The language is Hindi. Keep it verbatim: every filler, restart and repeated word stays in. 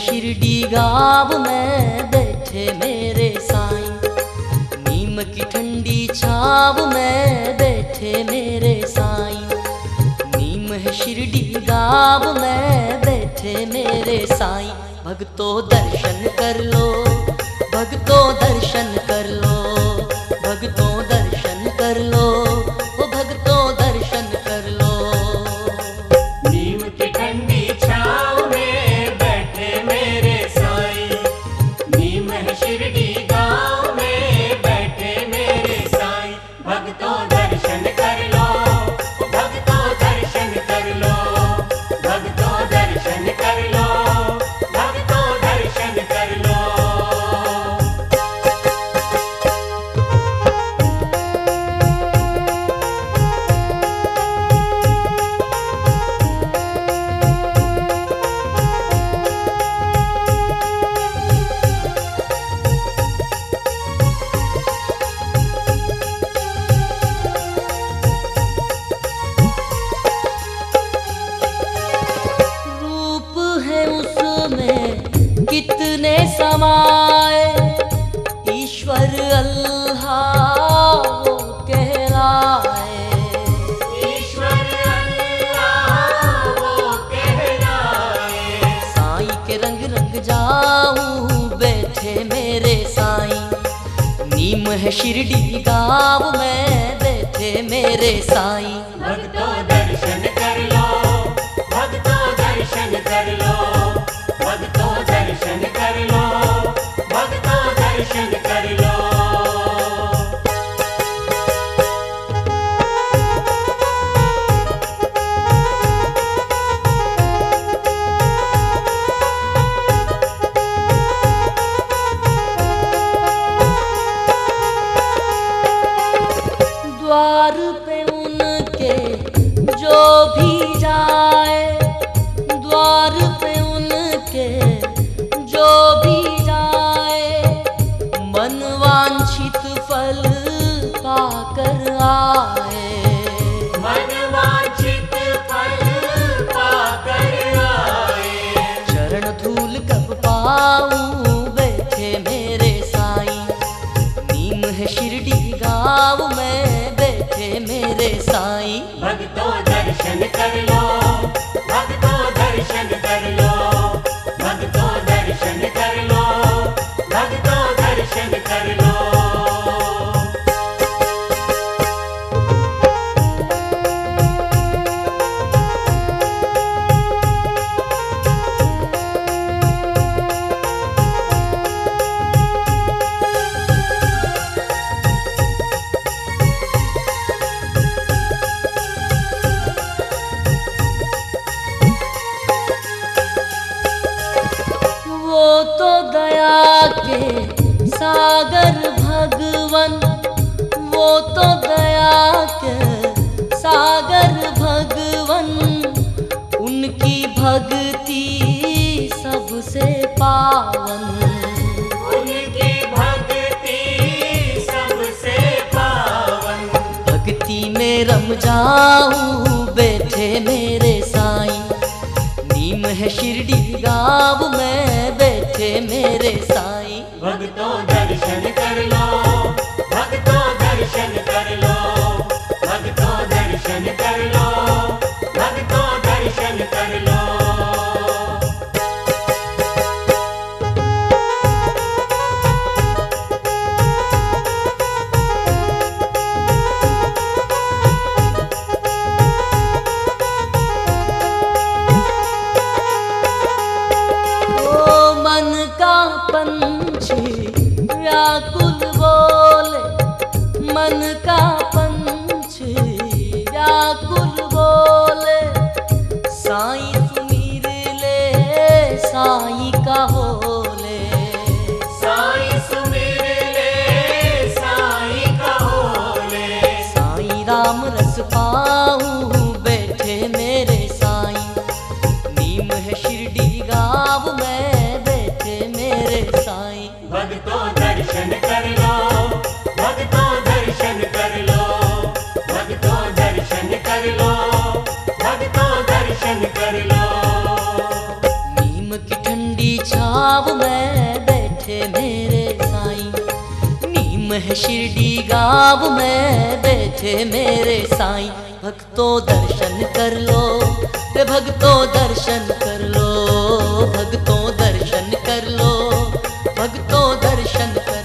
शिरडी गाँव में बैठे मेरे साईं, नीम की ठंडी छाव में बैठे मेरे साईं। नीम है शिरडी गाँव में बैठे मेरे साईं। भक्तों दर्शन कर लो, भक्तों दर्शन कर लो, भक्तों दर्शन कर लो, ओ भक्तों दर्शन कर लो। नीम की ठंडी छाँव में बैठे मेरे साईं, नीम है शिरडी गाँव में बैठे मेरे साईं। भक्तों दर्शन कर लो, भक्तों दर्शन कर लो, भक्तों दर्शन कर लो, भक्तों दर्शन कर लो। कितने समाए ईश्वर अल्लाह वो कहलाए, ईश्वर अल्लाह वो कहलाए। साईं के रंग रंग जाऊं बैठे मेरे साईं। नीम है शिरडी गाँव में बैठे मेरे साईं। भक्तों दर्शन कर लो, भक्तों दर्शन कर लो, भक्तों दर्शन कर लो, भक्तों दर्शन कर लो। द्वार पे उनके जो भी जाए, द्वार पे उनके जो भी जाए, मन वांछित फल पाकर आए। मन वांछित फल पाकर आए। चरण धूल कब पाऊं बैठे मेरे साईं। नीम है शिरडी गाँव में बैठे मेरे साईं। भक्तों दर्शन कर लो, भक्तों दर्शन कर लो, भक्तों दर्शन कर लो, भक्तों दर्शन कर लो। वो तो दया के सागर भगवन, वो तो दया के सागर भगवन। उनकी भक्ति सबसे पावन, उनकी भक्ति सबसे पावन। भक्ति में रम जाऊं बैठे मेरे साईं। नीम है शिरडी गाँव में बैठे मेरे साईं। भक्तों दर्शन कर लो, भक्तों दर्शन कर लो, भक्तों दर्शन कर लो, भक्तों दर्शन कर लो। मन का पंछी व्याकुल बोले, मन का पंछी व्याकुल बोले। साईं सुमीर ले साईं का होले, साईं सुमिर ले साईं का होले। साईं राम रस पाऊं बैठे मेरे साईं। नीम है शिरडी गाँव में बैठे मेरे साईं। भक्तों दर्शन कर लो, भक्तों दर्शन कर लो, भक्तों दर्शन कर लो, भक्तों दर्शन कर लो। नीम की ठंडी छाँव बैठे मेरे साईं। नीम है शिरडी गाँव में बैठे मेरे साईं। भक्तों दर्शन कर लो रे भक्तों दर्शन कर लो, भक्तों दर्शन कर लो, भक्तों दर्शन कर